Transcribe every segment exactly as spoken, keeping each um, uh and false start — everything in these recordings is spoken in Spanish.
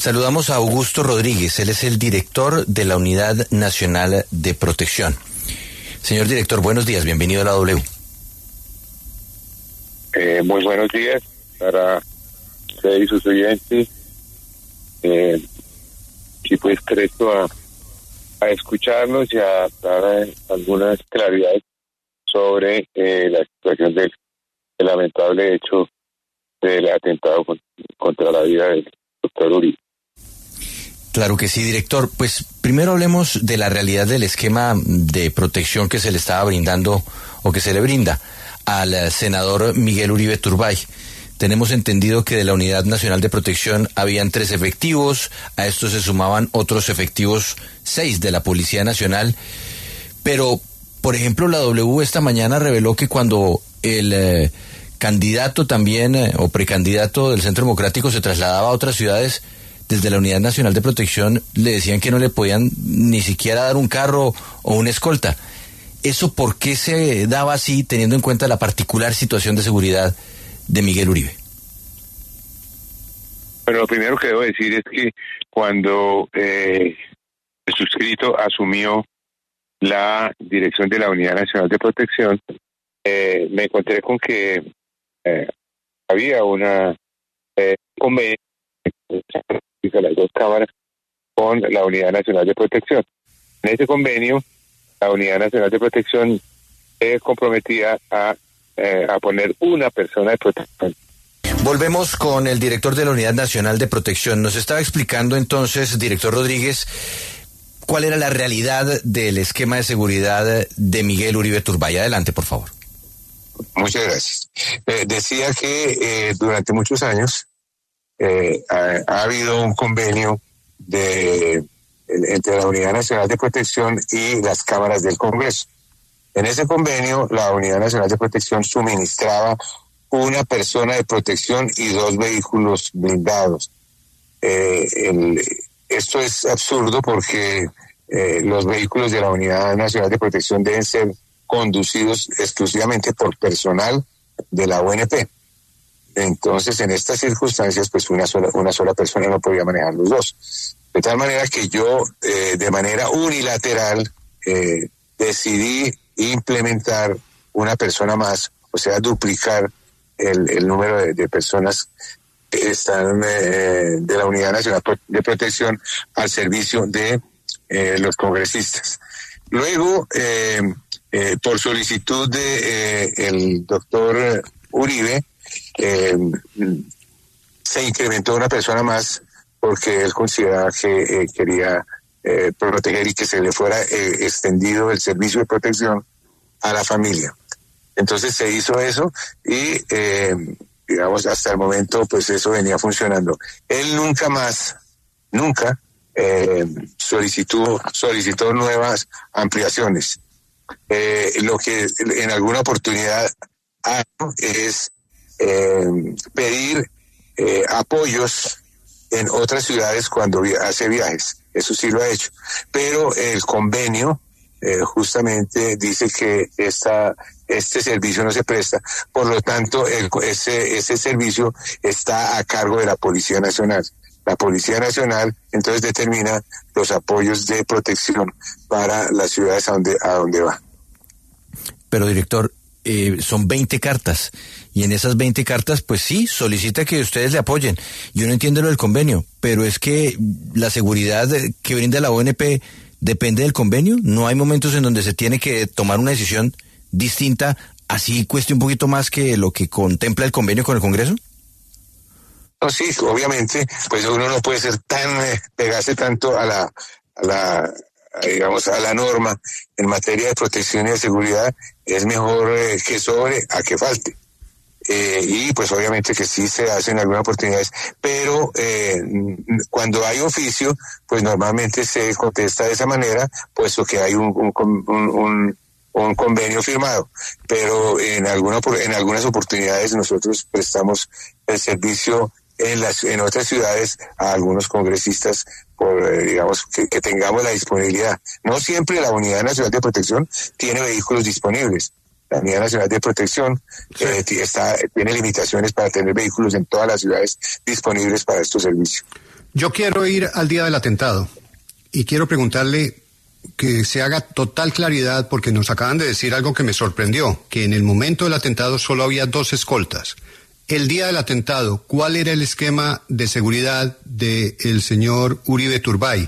Saludamos a Augusto Rodríguez, él es el director de la Unidad Nacional de Protección. Señor director, buenos días, bienvenido a la W. Eh, muy buenos días para ustedes y sus oyentes. Eh, y pues presto a, a escucharnos y a dar algunas claridades sobre eh, la situación del, del lamentable hecho del atentado con, contra la vida del doctor Uribe. Claro que sí, director. Pues primero hablemos de la realidad del esquema de protección que se le estaba brindando o que se le brinda al senador Miguel Uribe Turbay. Tenemos entendido que de la Unidad Nacional de Protección habían tres efectivos, a esto se sumaban otros efectivos, seis de la Policía Nacional, pero, por ejemplo, la W esta mañana reveló que cuando el eh, candidato también, eh, o precandidato del Centro Democrático se trasladaba a otras ciudades, desde la Unidad Nacional de Protección le decían que no le podían ni siquiera dar un carro o una escolta. ¿Eso por qué se daba así, teniendo en cuenta la particular situación de seguridad de Miguel Uribe? Bueno, lo primero que debo decir es que cuando eh, el suscrito asumió la dirección de la Unidad Nacional de Protección, eh, me encontré con que eh, había una eh, convenio de las dos cámaras con la Unidad Nacional de Protección. En ese convenio, la Unidad Nacional de Protección se comprometía a, eh, a poner una persona de protección. Volvemos con el director de la Unidad Nacional de Protección. Nos estaba explicando entonces, director Rodríguez, cuál era la realidad del esquema de seguridad de Miguel Uribe Turbay. Adelante, por favor. Muchas gracias. Eh, decía que eh, durante muchos años eh, ha, ha habido un convenio de entre la Unidad Nacional de Protección y las cámaras del Congreso. En ese convenio, la Unidad Nacional de Protección suministraba una persona de protección y dos vehículos blindados. Eh, el, esto es absurdo porque eh, los vehículos de la Unidad Nacional de Protección deben ser conducidos exclusivamente por personal de la U N P. Entonces, en estas circunstancias, pues una sola, una sola persona no podía manejar los dos. De tal manera que yo, eh, de manera unilateral, eh, decidí implementar una persona más, o sea, duplicar el, el número de, de personas que están eh, de la Unidad Nacional de Protección al servicio de eh, los congresistas. Luego, eh, eh, por solicitud de eh, el doctor Uribe, eh, se incrementó una persona más porque él consideraba que eh, quería eh, proteger y que se le fuera eh, extendido el servicio de protección a la familia. Entonces se hizo eso y, eh, digamos, hasta el momento, pues eso venía funcionando. Él nunca más, nunca eh, solicitó, solicitó nuevas ampliaciones. Eh, lo que en alguna oportunidad hago es eh, pedir eh, apoyos en otras ciudades cuando hace viajes. Eso sí lo ha hecho. Pero el convenio eh, justamente dice que esta, este servicio no se presta. Por lo tanto, el, ese, ese servicio está a cargo de la Policía Nacional. La Policía Nacional entonces determina los apoyos de protección para las ciudades a donde, a donde va. Pero, director, eh, son veinte cartas. Y en esas veinte cartas, pues sí, solicita que ustedes le apoyen. Yo no entiendo lo del convenio, pero es que la seguridad que brinda la O N P depende del convenio. No hay momentos en donde se tiene que tomar una decisión distinta, así cueste un poquito más que lo que contempla el convenio con el Congreso. No, sí, obviamente, pues uno no puede ser tan, eh, pegarse tanto a la, a la, a, digamos, a la norma en materia de protección y de seguridad. Es mejor eh, que sobre a que falte. Eh, y pues obviamente que sí se hacen algunas oportunidades, pero eh, cuando hay oficio, pues normalmente se contesta de esa manera, puesto que hay un, un, un, un, un convenio firmado. Pero en alguna en algunas oportunidades nosotros prestamos el servicio en las en otras ciudades a algunos congresistas por eh, digamos que, que tengamos la disponibilidad. No siempre la Unidad Nacional de Protección tiene vehículos disponibles. La Unidad Nacional de Protección sí. eh, está, tiene limitaciones para tener vehículos en todas las ciudades disponibles para estos servicios. Yo quiero ir al día del atentado y quiero preguntarle que se haga total claridad, porque nos acaban de decir algo que me sorprendió, que en el momento del atentado solo había dos escoltas. El día del atentado, ¿cuál era el esquema de seguridad del señor Uribe Turbay?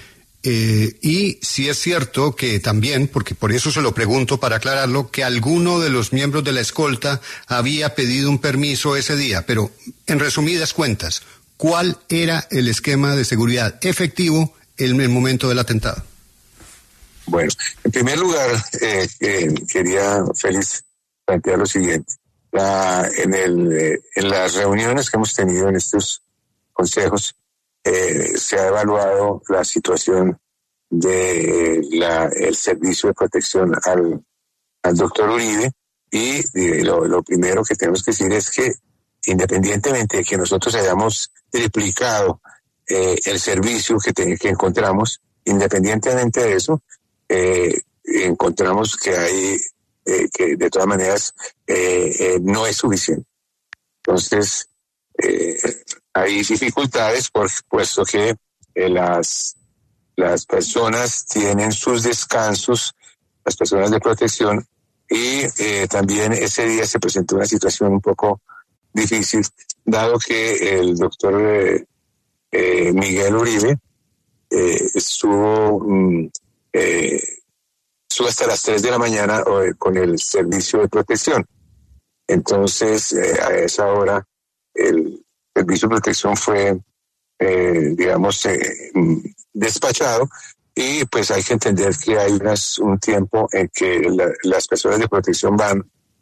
Eh, y si es cierto que también, porque por eso se lo pregunto para aclararlo, que alguno de los miembros de la escolta había pedido un permiso ese día, pero en resumidas cuentas, ¿cuál era el esquema de seguridad efectivo en el momento del atentado? Bueno, en primer lugar, eh, eh, quería, Félix, plantear lo siguiente. La, en, el, eh, en las reuniones que hemos tenido en estos consejos, eh, se ha evaluado la situación de la, el servicio de protección al, al doctor Uribe, y eh, lo, lo primero que tenemos que decir es que, independientemente de que nosotros hayamos triplicado eh, el servicio que, te, que encontramos, independientemente de eso, Eh, encontramos que hay, eh, que de todas maneras eh, eh, no es suficiente. Entonces, eh, hay dificultades, por, puesto que eh, las, las personas tienen sus descansos, las personas de protección, y eh, también ese día se presentó una situación un poco difícil, dado que el doctor eh, eh, Miguel Uribe eh, estuvo... Mm, Eh, sube hasta las tres de la mañana eh, con el servicio de protección. Entonces, eh, a esa hora, el servicio de protección fue, eh, digamos, eh, despachado, y pues hay que entender que hay unas, un tiempo en que la, las personas de protección van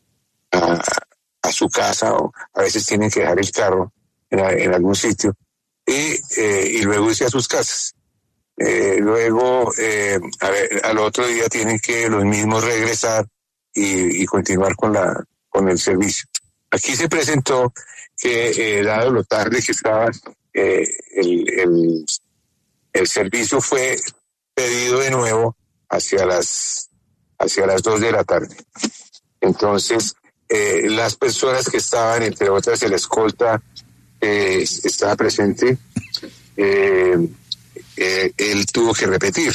a, a su casa, o a veces tienen que dejar el carro en, en algún sitio, y, eh, y luego irse a sus casas. Eh, luego, eh, a ver, al otro día tienen que los mismos regresar y, y continuar con la con el servicio. Aquí se presentó que, eh, dado lo tarde que estaba, eh, el, el, el servicio fue pedido de nuevo hacia las hacia las dos de la tarde. Entonces, eh, las personas que estaban, entre otras, el escolta eh, estaba presente. Eh, Eh, él tuvo que repetir,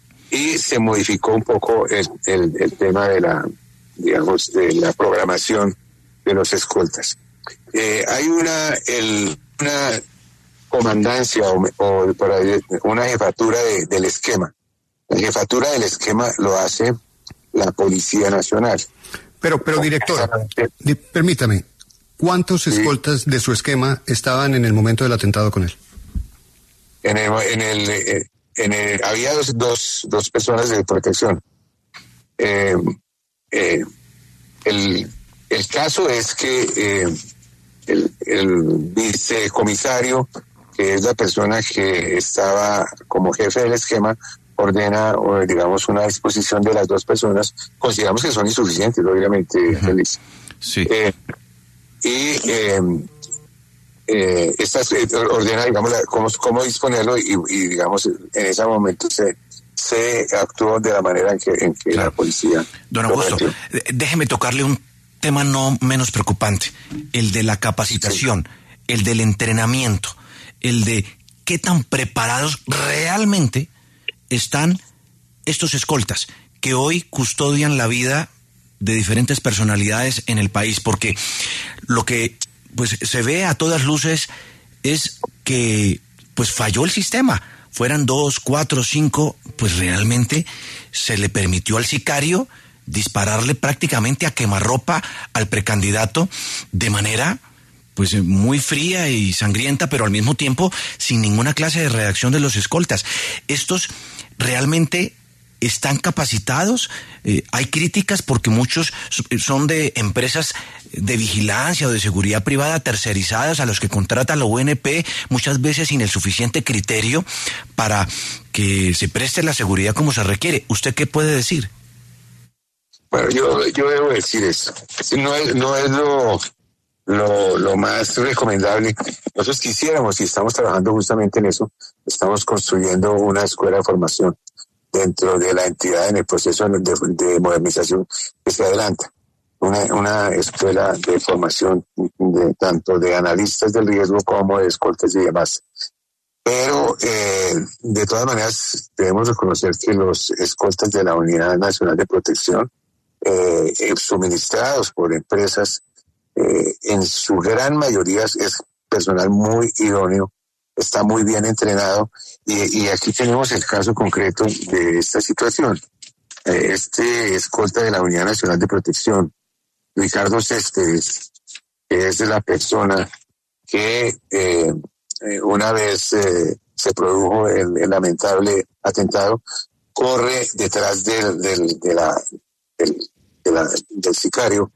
y se modificó un poco el, el, el tema de la, digamos, de la programación de los escoltas. Eh, hay una, el, una comandancia o, o una jefatura de, del esquema. La jefatura del esquema lo hace la Policía Nacional. Pero, pero director, di, permítame, ¿cuántos escoltas sí. de su esquema estaban en el momento del atentado con él? En el, en el, en el, había dos, dos, dos personas de protección. Eh, eh, el, el caso es que eh, el, el vicecomisario, que es la persona que estaba como jefe del esquema, ordena, o digamos, una disposición de las dos personas. Consideramos que son insuficientes, obviamente, uh-huh. Félix. Sí. Eh, y eh, Eh, estas eh, ordena, digamos, la, cómo, cómo disponerlo, y, y digamos, en ese momento se, se actuó de la manera en que, en que claro. la policía... Don Augusto, déjeme tocarle un tema no menos preocupante, el de la capacitación, sí. el del entrenamiento, el de qué tan preparados realmente están estos escoltas que hoy custodian la vida de diferentes personalidades en el país, porque lo que pues se ve a todas luces es que pues falló el sistema. Fueran dos, cuatro, cinco, pues realmente se le permitió al sicario dispararle prácticamente a quemarropa al precandidato de manera pues muy fría y sangrienta, pero al mismo tiempo sin ninguna clase de reacción de los escoltas. Estos realmente están capacitados. Eh, hay críticas porque muchos son de empresas de vigilancia o de seguridad privada tercerizadas a los que contrata la U N P, muchas veces sin el suficiente criterio para que se preste la seguridad como se requiere. ¿Usted qué puede decir? Bueno, yo, yo debo decir eso. No es, no es lo, lo, lo más recomendable. Nosotros quisiéramos, y estamos trabajando justamente en eso, estamos construyendo una escuela de formación dentro de la entidad en el proceso de, de modernización que se adelanta. Una, una escuela de formación de, tanto de analistas del riesgo como de escoltas y demás. Pero eh, de todas maneras debemos reconocer que los escoltas de la Unidad Nacional de Protección, eh, suministrados por empresas, eh, en su gran mayoría es personal muy idóneo, está muy bien entrenado, y, y aquí tenemos el caso concreto de esta situación. Eh, este escolta de la Unidad Nacional de Protección, Ricardo Céspedes, que es la persona que eh, una vez eh, se produjo el, el lamentable atentado, corre detrás del, del, de la, del, de la, del sicario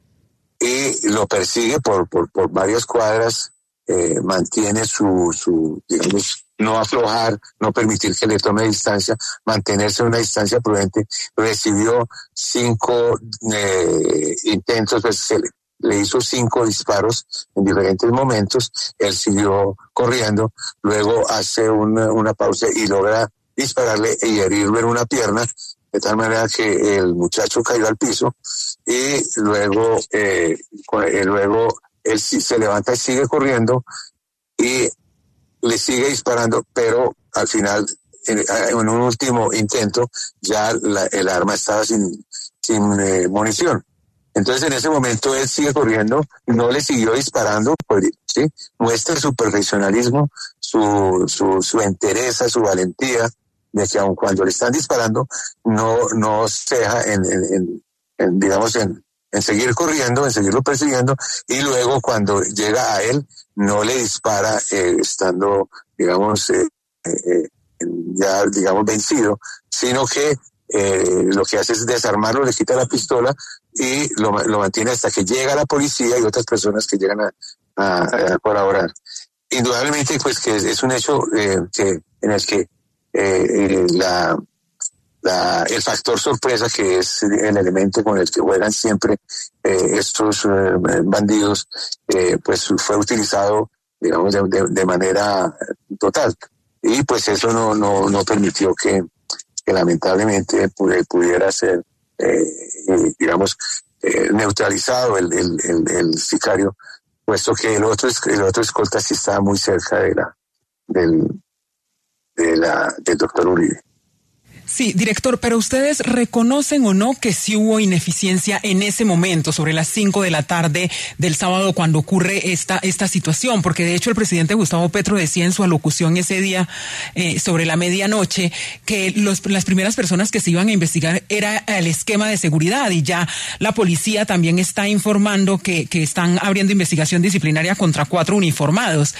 y lo persigue por, por, por varias cuadras, eh, mantiene su, su, digamos, no aflojar, no permitir que le tome distancia, mantenerse a una distancia prudente. Recibió cinco eh, intentos, pues se le, le hizo cinco disparos en diferentes momentos, él siguió corriendo, luego hace una, una pausa y logra dispararle y herirlo en una pierna, de tal manera que el muchacho cayó al piso, y luego, eh, luego él se levanta y sigue corriendo y le sigue disparando, pero al final, en, en un último intento, ya la, el arma estaba sin, sin eh, munición. Entonces en ese momento él sigue corriendo, no le siguió disparando, pues, ¿sí? Muestra su profesionalismo, su, su, su entereza, su valentía, de que aun cuando le están disparando, no, no se deja en, en, en, en digamos, en, en seguir corriendo, en seguirlo persiguiendo, y luego cuando llega a él, no le dispara eh, estando, digamos, eh, eh, ya, digamos, vencido, sino que eh, lo que hace es desarmarlo, le quita la pistola y lo, lo mantiene hasta que llega la policía y otras personas que llegan a, a, a colaborar. Indudablemente, pues que es, es un hecho eh, que en el que eh, la, la, el factor sorpresa, que es el elemento con el que juegan siempre eh, estos eh, bandidos, eh, pues fue utilizado, digamos, de, de, de manera total. Y pues eso no, no, no permitió que, que lamentablemente pudiera ser, eh, digamos, eh, neutralizado el, el, el, el sicario, puesto que el otro, el otro escolta sí estaba muy cerca de la, del, de la, del doctor Uribe. Sí, director, pero ¿ustedes reconocen o no que sí hubo ineficiencia en ese momento, sobre las cinco de la tarde del sábado, cuando ocurre esta esta situación? Porque de hecho el presidente Gustavo Petro decía en su alocución ese día, eh, sobre la medianoche, que los, las primeras personas que se iban a investigar era el esquema de seguridad, y ya la policía también está informando que, que están abriendo investigación disciplinaria contra cuatro uniformados.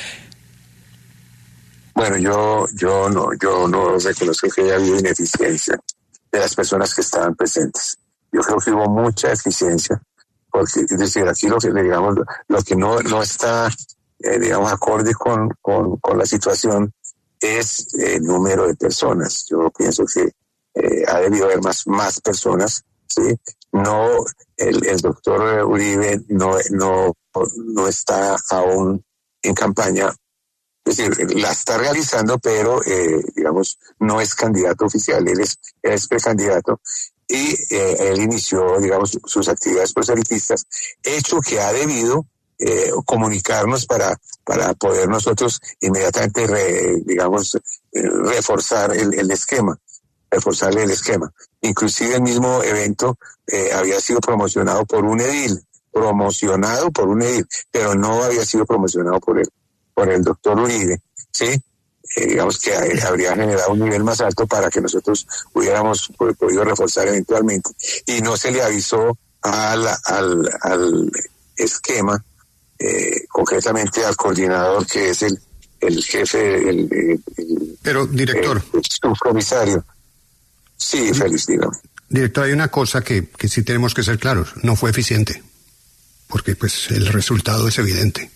Bueno, yo yo no yo no reconozco que haya habido ineficiencia de las personas que estaban presentes. Yo creo que hubo mucha eficiencia, porque es decir, aquí lo que digamos lo que no no está eh, digamos acorde con, con con la situación es el número de personas. Yo pienso que eh, ha debido haber más más personas, sí. No, el, el doctor Uribe no no no está aún en campaña. Es decir, la está realizando, pero, eh, digamos, no es candidato oficial, él es, él es precandidato, y eh, él inició, digamos, sus actividades proselitistas, hecho que ha debido eh, comunicarnos para, para poder nosotros inmediatamente, re, digamos, eh, reforzar el, el esquema, reforzarle el esquema. Inclusive el mismo evento eh, había sido promocionado por un edil, promocionado por un edil, pero no había sido promocionado por él. por el doctor Uribe, ¿sí? Eh, digamos que habría generado un nivel más alto para que nosotros hubiéramos podido reforzar eventualmente, y no se le avisó al, al, al esquema, eh, concretamente al coordinador, que es el, el jefe, el, el, el Pero, director. El, el subcomisario. Sí, Félix, dígame. Director, hay una cosa que, que sí tenemos que ser claros, no fue eficiente, porque pues el resultado es evidente.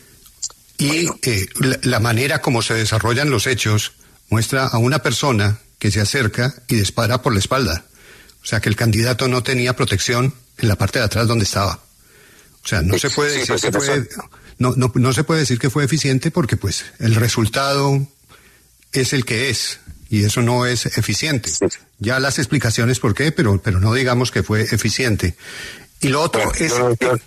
Y eh, la, la manera como se desarrollan los hechos muestra a una persona que se acerca y dispara por la espalda. O sea que el candidato no tenía protección en la parte de atrás donde estaba. O sea, no se puede decir que fue, no, no, no se puede decir que fue eficiente, porque pues el resultado es el que es, y eso no es eficiente. Ya las explicaciones por qué, pero, pero no digamos que fue eficiente. Y lo otro es...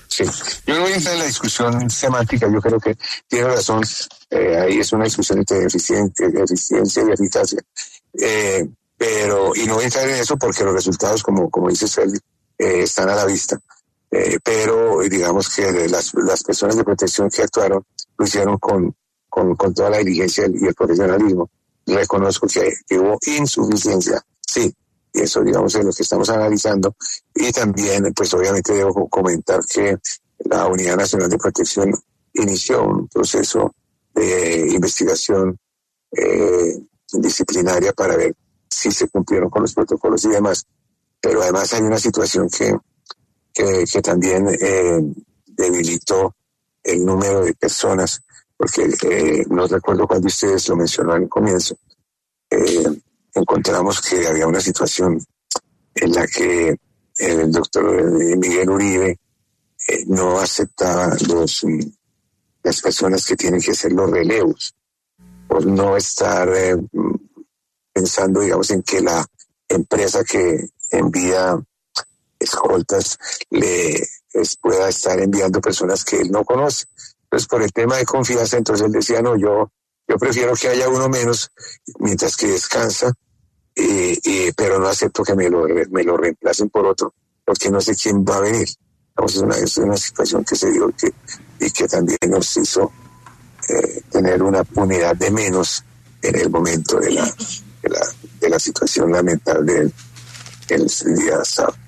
Sí, yo no voy a entrar en la discusión semántica, yo creo que tiene razón, eh, ahí es una discusión entre eficiencia, eficiencia y eficacia, eh, pero, y no voy a entrar en eso porque los resultados, como, como dice Sergio, eh, están a la vista, eh, pero digamos que las, las personas de protección que actuaron lo hicieron con, con, con toda la diligencia y el profesionalismo. Reconozco que, que hubo insuficiencia, sí, y eso digamos es lo que estamos analizando, y también pues obviamente debo comentar que la Unidad Nacional de Protección inició un proceso de investigación eh, disciplinaria para ver si se cumplieron con los protocolos y demás, pero además hay una situación que, que, que también eh, debilitó el número de personas, porque eh, no recuerdo cuando ustedes lo mencionaron al comienzo, eh, encontramos que había una situación en la que el doctor Miguel Uribe eh, no aceptaba los, las personas que tienen que hacer los relevos, por no estar eh, pensando, digamos, en que la empresa que envía escoltas le es, pueda estar enviando personas que él no conoce. Entonces, por el tema de confianza, entonces él decía, no, yo, yo prefiero que haya uno menos mientras que descansa, Eh, eh, pero no acepto que me lo, me lo reemplacen por otro, porque no sé quién va a venir. Vamos, es, una, es una situación que se dio que, y que también nos hizo eh, tener una unidad de menos en el momento de la, de la, de la situación lamentable el día sábado.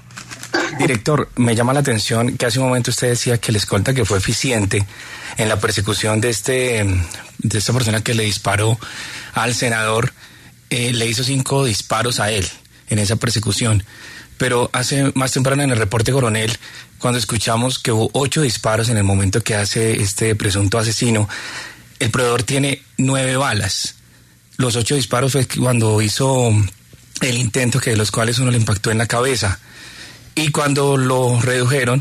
Director, me llama la atención que hace un momento usted decía que el escolta que fue eficiente en la persecución de este de esta persona que le disparó al senador, Eh, le hizo cinco disparos a él en esa persecución, pero hace más temprano en el reporte Coronel, cuando escuchamos que hubo ocho disparos en el momento que hace este presunto asesino, el proveedor tiene nueve balas. Los ocho disparos fue cuando hizo el intento, que de los cuales uno le impactó en la cabeza, y cuando lo redujeron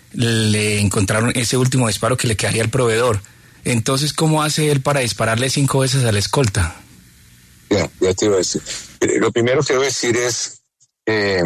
le encontraron ese último disparo que le quedaría al proveedor. Entonces, ¿cómo hace él para dispararle cinco veces a la escolta? Ya, ya te iba a decir. Lo primero que debo decir es eh,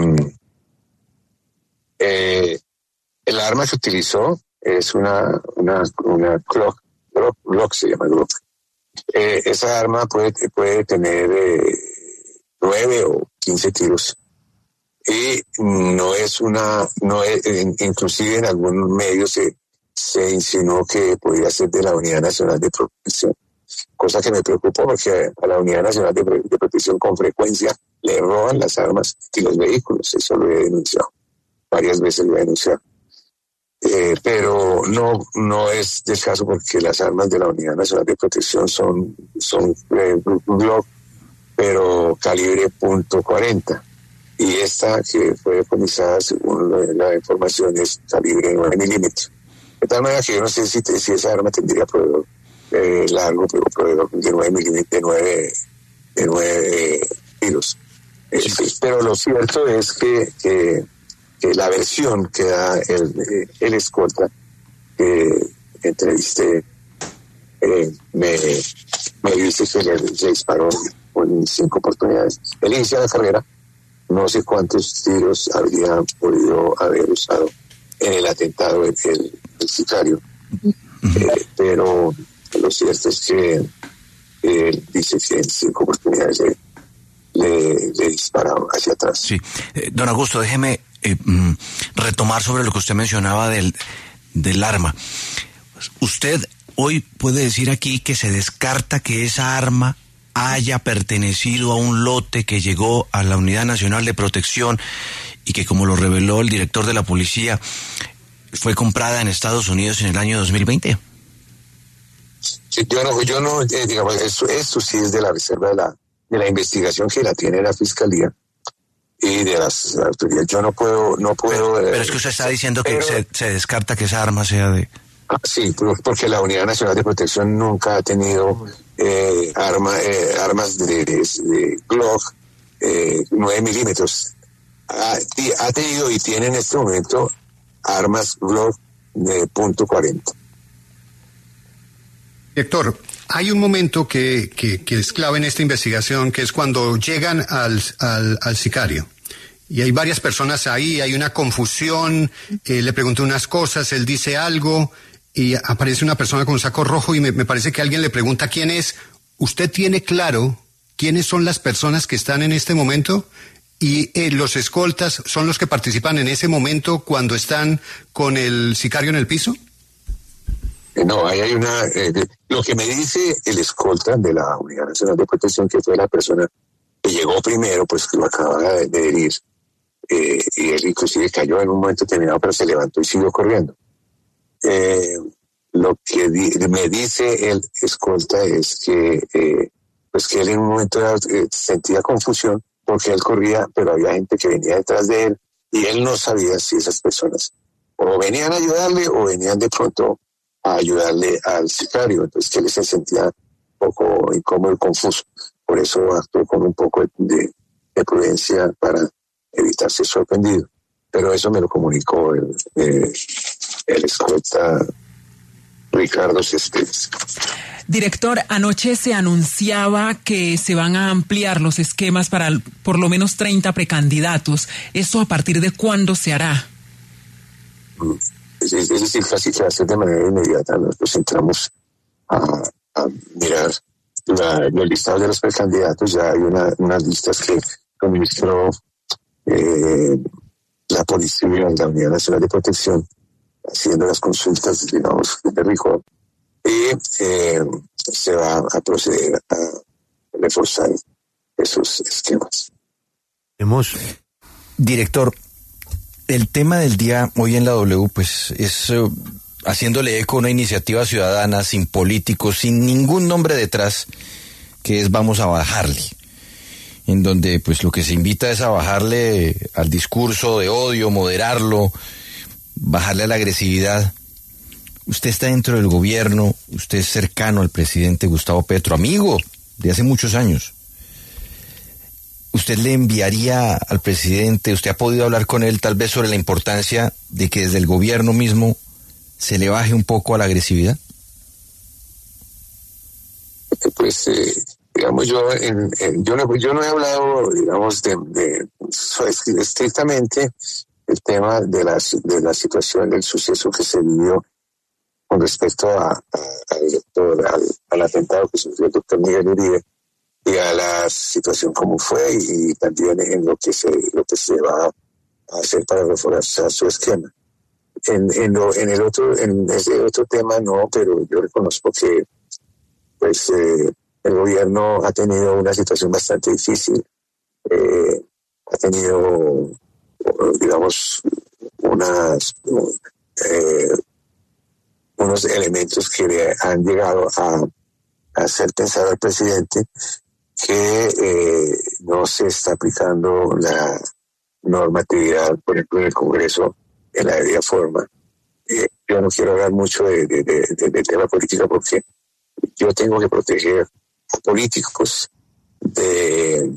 eh, el arma que utilizó es una una una Glock, Glock, Glock se llama Glock. Eh, esa arma puede puede tener eh, nueve o quince tiros y no es una no es, inclusive en algún medio se se insinuó que podría ser de la Unidad Nacional de Protección, cosa que me preocupó porque a la Unidad Nacional de, de Protección con frecuencia le roban las armas y los vehículos. Eso lo he denunciado, varias veces lo he denunciado. Eh, pero no no es del caso porque las armas de la Unidad Nacional de Protección son, son eh, Glock, pero calibre punto cuarenta. Y esta que fue decomisada, según la información, es calibre nueve milímetros. De tal manera que yo no sé si, te, si esa arma tendría proveedor eh, largo, pero proveedor de nueve milímetros, de nueve, de nueve tiros. Eh, sí. Pero lo cierto es que, que, que la versión que da el, el escolta que entrevisté eh, me, me dice que le, le disparó en cinco oportunidades. Él inicia la carrera, no sé cuántos tiros habría podido haber usado en el atentado el, el, el sicario, uh-huh. eh, pero lo cierto es que él dice que en cinco oportunidades le, le, le dispararon hacia atrás. Sí, eh, don Augusto, déjeme eh, mm, retomar sobre lo que usted mencionaba del, del arma. Usted hoy puede decir aquí que se descarta que esa arma haya pertenecido a un lote que llegó a la Unidad Nacional de Protección y que, como lo reveló el director de la policía, fue comprada en Estados Unidos en el año dos mil veinte. Sí, yo no, yo no eh, digamos, esto, esto sí es de la reserva de la, de la investigación que la tiene la Fiscalía y de las autoridades. Yo no puedo, no puedo. Pero, eh, pero es que usted está diciendo que pero, se, se descarta que esa arma sea de. Sí, porque la Unidad Nacional de Protección nunca ha tenido eh, arma, eh, armas de, de, de Glock eh, nueve milímetros. Ha, ha tenido y tiene en este momento armas Glock de punto cuarenta. Director, hay un momento que, que, que es clave en esta investigación, que es cuando llegan al, al, al sicario y hay varias personas ahí, hay una confusión, eh, le pregunto unas cosas, él dice algo, y aparece una persona con un saco rojo y me, me parece que alguien le pregunta quién es. ¿Usted tiene claro quiénes son las personas que están en este momento? ¿Y eh, los escoltas son los que participan en ese momento cuando están con el sicario en el piso? No, ahí hay una... Eh, de, lo que me dice el escolta de la Unidad Nacional de Protección, que fue la persona que llegó primero, pues que lo acababa de, de herir, eh, y él inclusive cayó en un momento determinado, pero se levantó y siguió corriendo. Eh, lo que di, me dice el escolta es que, eh, pues que él en un momento dado, eh, sentía confusión porque él corría, pero había gente que venía detrás de él y él no sabía si esas personas o venían a ayudarle o venían de pronto a ayudarle al sicario. Entonces que él se sentía un poco incómodo y confuso. Por eso actuó con un poco de, de prudencia para evitar ser sorprendido. Pero eso me lo comunicó el, el, el escolta Ricardo Céspedes. Director, anoche se anunciaba que se van a ampliar los esquemas para por lo menos treinta precandidatos. ¿Eso a partir de cuándo se hará? Es, es decir, casi que hacer de manera inmediata. Nosotros entramos a, a mirar la, los listados de los precandidatos. Ya hay una, unas listas que suministró eh, la Policía y la Unidad Nacional de Protección, haciendo las consultas, digamos, de rigor. Y eh, se va a proceder a reforzar esos esquemas. Hemos, director, el tema del día hoy en la W, pues es uh, haciéndole eco a una iniciativa ciudadana sin políticos, sin ningún nombre detrás, que es Vamos a Bajarle, en donde pues lo que se invita es a bajarle al discurso de odio, moderarlo, bajarle a la agresividad. Usted está dentro del gobierno, usted es cercano al presidente Gustavo Petro, amigo de hace muchos años. ¿Usted le enviaría al presidente, usted ha podido hablar con él tal vez sobre la importancia de que desde el gobierno mismo se le baje un poco a la agresividad? Pues, eh, digamos, yo en, en, yo, no, yo no he hablado, digamos, de, de estrictamente el tema de la, de la situación del suceso que se vivió con respecto a, a, al, doctor, al, al atentado que sufrió el doctor Miguel Uribe y a la situación como fue y, y también en lo que se lo que se va a hacer para reforzar su esquema. En, en, lo, en el otro en ese otro tema no, pero yo reconozco que pues eh, el gobierno ha tenido una situación bastante difícil, eh, ha tenido digamos unas eh, unos elementos que le han llegado a, a hacer pensar al presidente que eh, no se está aplicando la normatividad, por ejemplo, en el Congreso en la debida forma. Eh, yo no quiero hablar mucho de, de, de, de, de tema político porque yo tengo que proteger a políticos de,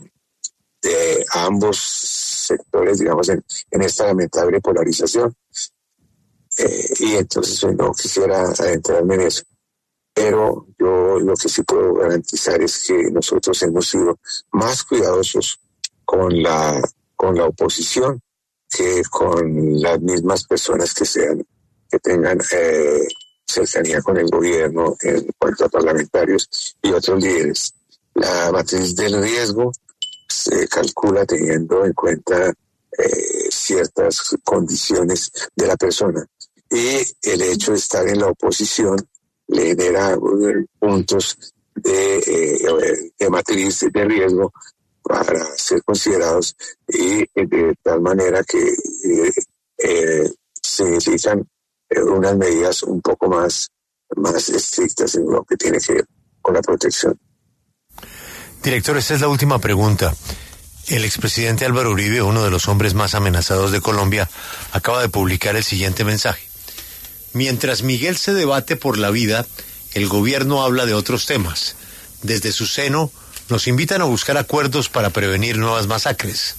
de ambos sectores, digamos, en, en esta lamentable polarización. Eh, y entonces no quisiera adentrarme en eso. Pero yo lo que sí puedo garantizar es que nosotros hemos sido más cuidadosos con la, con la oposición que con las mismas personas que sean, que tengan eh, cercanía con el gobierno en cuanto a parlamentarios y otros líderes. La matriz del riesgo se calcula teniendo en cuenta eh, ciertas condiciones de la persona. Y el hecho de estar en la oposición le genera puntos de, eh, de matriz de riesgo para ser considerados y de tal manera que eh, eh, significan eh, unas medidas un poco más, más estrictas en lo que tiene que ver con la protección. Director, esta es la última pregunta. El expresidente Álvaro Uribe, uno de los hombres más amenazados de Colombia, acaba de publicar el siguiente mensaje. Mientras Miguel se debate por la vida, el gobierno habla de otros temas. Desde su seno nos invitan a buscar acuerdos para prevenir nuevas masacres.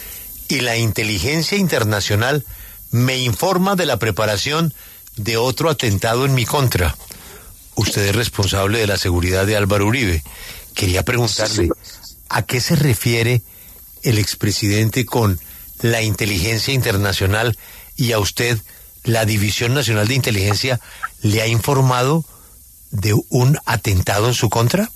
Y la inteligencia internacional me informa de la preparación de otro atentado en mi contra. Usted es responsable de la seguridad de Álvaro Uribe. Quería preguntarle, ¿a qué se refiere el expresidente con la inteligencia internacional y a usted la División Nacional de Inteligencia le ha informado de un atentado en su contra?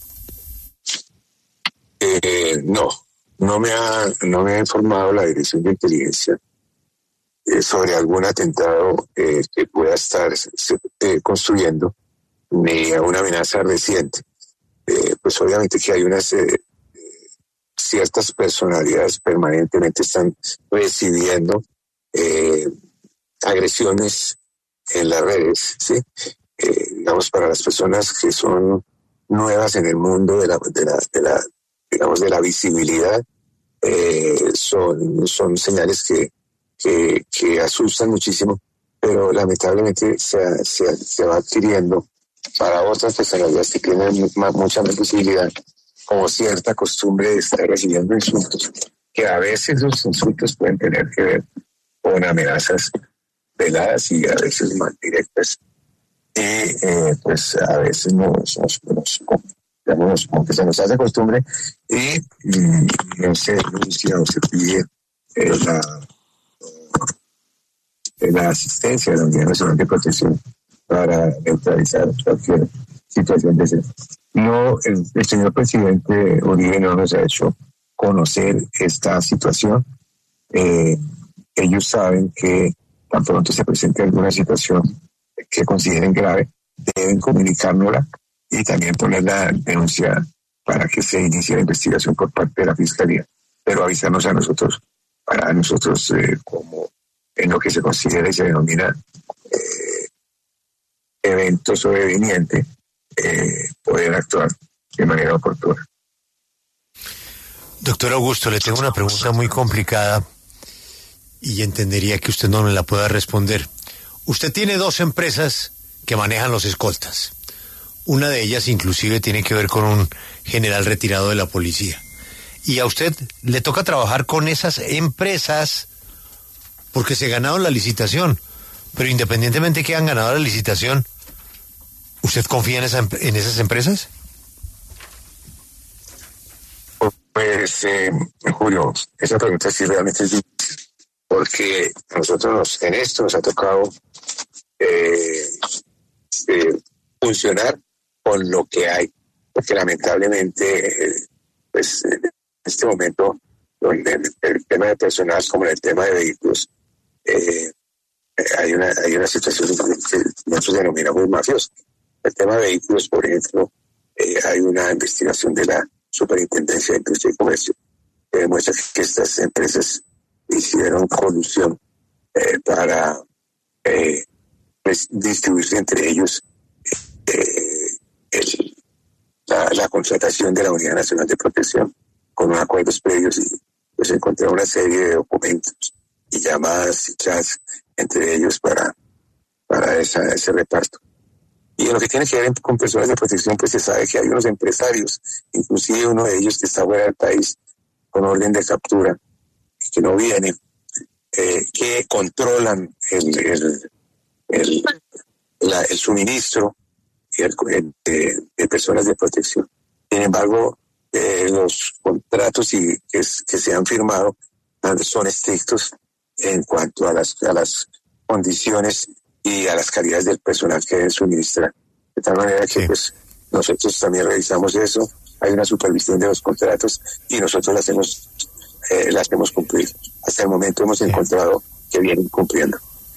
Eh, no, no me ha, no me ha informado la Dirección de Inteligencia eh, sobre algún atentado eh, que pueda estar se, eh, construyendo, ni a una amenaza reciente. Eh, pues obviamente que hay unas eh, ciertas personalidades permanentemente están recibiendo eh, agresiones en las redes, ¿sí? Eh, digamos, para las personas que son nuevas en el mundo de la, de la, de la digamos, de la visibilidad, eh, son, son señales que, que, que asustan muchísimo, pero lamentablemente se, se, se va adquiriendo para otras personalidades que tienen mucha más visibilidad, como cierta costumbre de estar recibiendo insultos, que a veces los insultos pueden tener que ver con amenazas veladas y a veces más directas. Y eh, pues a veces nos, nos, nos, digamos, como que se nos hace costumbre y, y no se denuncia o se pide eh, la, eh, la asistencia de la Unidad Nacional de Protección para neutralizar cualquier situación de ese. No, el, el señor presidente Uribe no nos ha hecho conocer esta situación. Eh, ellos saben que tan pronto se presente alguna situación que consideren grave, deben comunicárnosla y también poner la denuncia para que se inicie la investigación por parte de la Fiscalía, pero avisarnos a nosotros, para nosotros eh, como en lo que se considera y se denomina eh, evento sobreveniente, eh, poder actuar de manera oportuna. Doctor Augusto, le tengo una pregunta muy complicada y entendería que usted no me la pueda responder. Usted tiene dos empresas que manejan los escoltas. Una de ellas inclusive tiene que ver con un general retirado de la policía. Y a usted le toca trabajar con esas empresas porque se ganaron la licitación. Pero independientemente que hayan ganado la licitación, ¿usted confía en, esa, en esas empresas? Pues, eh, Julio, esa pregunta sí realmente es difícil, porque a nosotros en esto nos ha tocado eh, eh, funcionar con lo que hay, porque lamentablemente, eh, pues en este momento, el, el, el tema de personal como en el tema de vehículos, eh, hay una hay una situación que nosotros denominamos mafiosa. El tema de vehículos, por ejemplo, eh, hay una investigación de la Superintendencia de Industria y Comercio que demuestra que estas empresas hicieron colusión eh, para eh, pues, distribuirse entre ellos eh, el, la, la contratación de la Unidad Nacional de Protección con unos acuerdos previos y pues encontré una serie de documentos y llamadas y chats entre ellos para, para esa, ese reparto. Y en lo que tiene que ver con personas de protección, pues se sabe que hay unos empresarios, inclusive uno de ellos que está fuera del país con orden de captura, que no vienen, eh, que controlan el, el, el, la, el suministro el, el, de, de personas de protección. Sin embargo, eh, los contratos y, que, que se han firmado son estrictos en cuanto a las, a las condiciones y a las calidades del personal que deben suministrar. De tal manera que sí. pues nosotros también revisamos eso, hay una supervisión de los contratos y nosotros las hemos, eh, las hemos cumplido. Hasta el momento hemos sí. encontrado que vienen cumpliendo.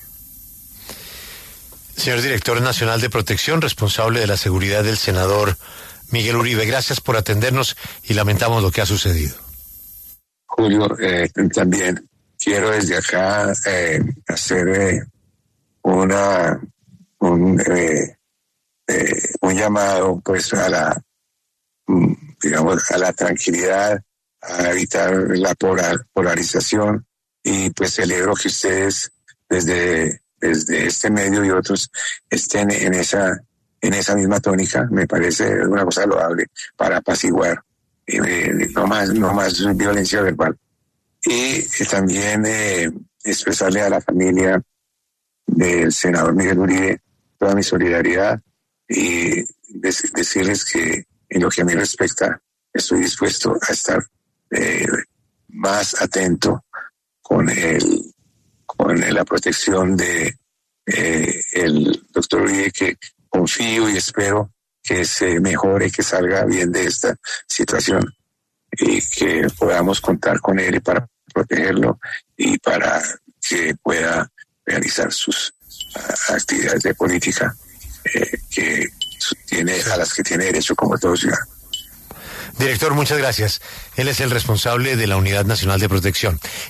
Señor Director Nacional de Protección, responsable de la seguridad del senador Miguel Uribe, gracias por atendernos y lamentamos lo que ha sucedido. Julio, eh, también quiero desde acá eh, hacer eh, una un, eh, eh, un llamado pues a la digamos a la tranquilidad, a evitar la polar, polarización y pues celebro que ustedes desde desde este medio y otros estén en esa en esa misma tónica. Me parece una cosa loable para apaciguar eh, no más no más violencia verbal y eh, también eh, expresarle a la familia del senador Miguel Uribe toda mi solidaridad y dec- decirles que en lo que a mí respecta estoy dispuesto a estar eh, más atento con el con la protección de eh, el doctor Uribe, que confío y espero que se mejore, que salga bien de esta situación y que podamos contar con él para protegerlo y para que pueda realizar sus uh, actividades de política eh, que tiene, a las que tiene derecho como todo ciudadano. Director, muchas gracias. Él es el responsable de la Unidad Nacional de Protección.